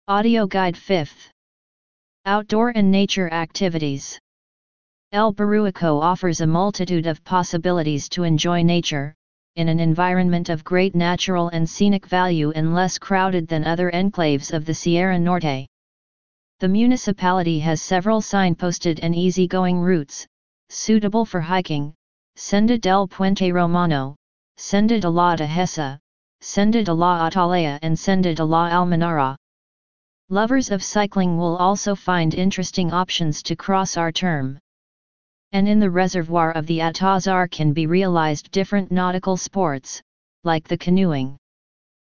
Audio Guide 5th. Outdoor and Nature Activities. El Baruico offers a multitude of possibilities to enjoy nature, in an environment of great natural and scenic value and less crowded than other enclaves of the Sierra Norte. The municipality has several signposted and easy-going routes, suitable for hiking: Senda del Puente Romano, Senda de la Dehesa, Senda de la Atalaya and Senda de la Almenara. Lovers of cycling will also find interesting options to cross our term. And in the reservoir of the Atazar can be realized different nautical sports, like the canoeing.